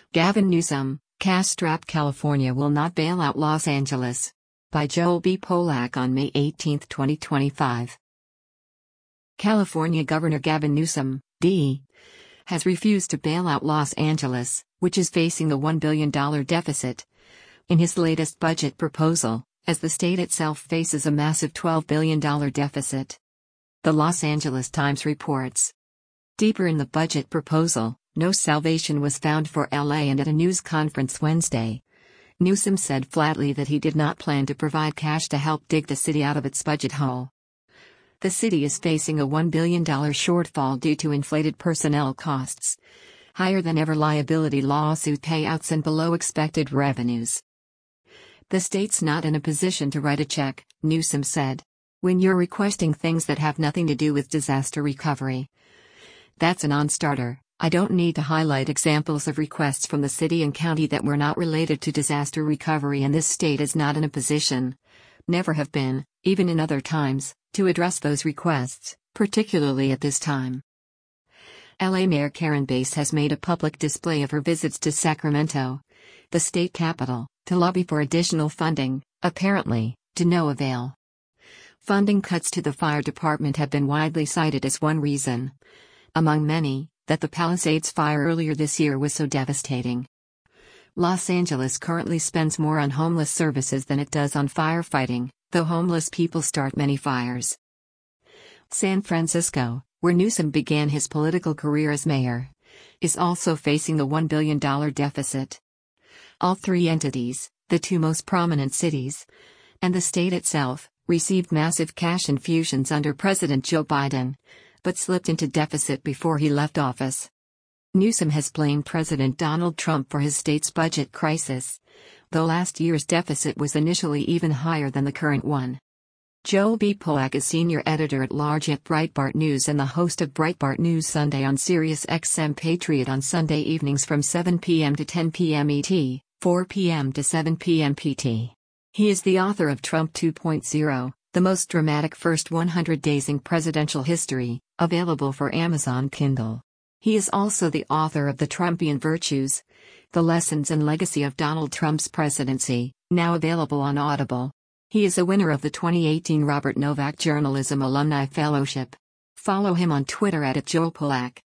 Gavin Newsom, cash-strapped California will not bail out Los Angeles. By Joel B. Polak on May 18, 2025. California Governor Gavin Newsom, D., has refused to bail out Los Angeles, which is facing the $1 billion deficit in his latest budget proposal, as the state itself faces a massive $12 billion deficit. The Los Angeles Times reports. Deeper in the budget proposal, no salvation was found for LA, and at a news conference Wednesday, Newsom said flatly that he did not plan to provide cash to help dig the city out of its budget hole. The city is facing a $1 billion shortfall due to inflated personnel costs, higher than ever liability lawsuit payouts, and below expected revenues. The state's not in a position to write a check, Newsom said. When you're requesting things that have nothing to do with disaster recovery, that's a non-starter. I don't need to highlight examples of requests from the city and county that were not related to disaster recovery, and this state is not in a position, never have been, even in other times, to address those requests, particularly at this time. LA Mayor Karen Bass has made a public display of her visits to Sacramento, the state capital, to lobby for additional funding, apparently, to no avail. Funding cuts to the fire department have been widely cited as one reason, among many, that the Palisades fire earlier this year was so devastating. Los Angeles currently spends more on homeless services than it does on firefighting, though homeless people start many fires. San Francisco, where Newsom began his political career as mayor, is also facing the $1 billion deficit. All three entities, the two most prominent cities, and the state itself, received massive cash infusions under President Joe Biden, but slipped into deficit before he left office. Newsom has blamed President Donald Trump for his state's budget crisis, though last year's deficit was initially even higher than the current one. Joel B. Polak is senior editor-at-large at Breitbart News and the host of Breitbart News Sunday on Sirius XM Patriot on Sunday evenings from 7 p.m. to 10 p.m. ET, 4 p.m. to 7 p.m. PT. He is the author of Trump 2.0, the most dramatic first 100 days in presidential history, available for Amazon Kindle. He is also the author of The Trumpian Virtues, The Lessons and Legacy of Donald Trump's Presidency, now available on Audible. He is a winner of the 2018 Robert Novak Journalism Alumni Fellowship. Follow him on Twitter @JoelPolak.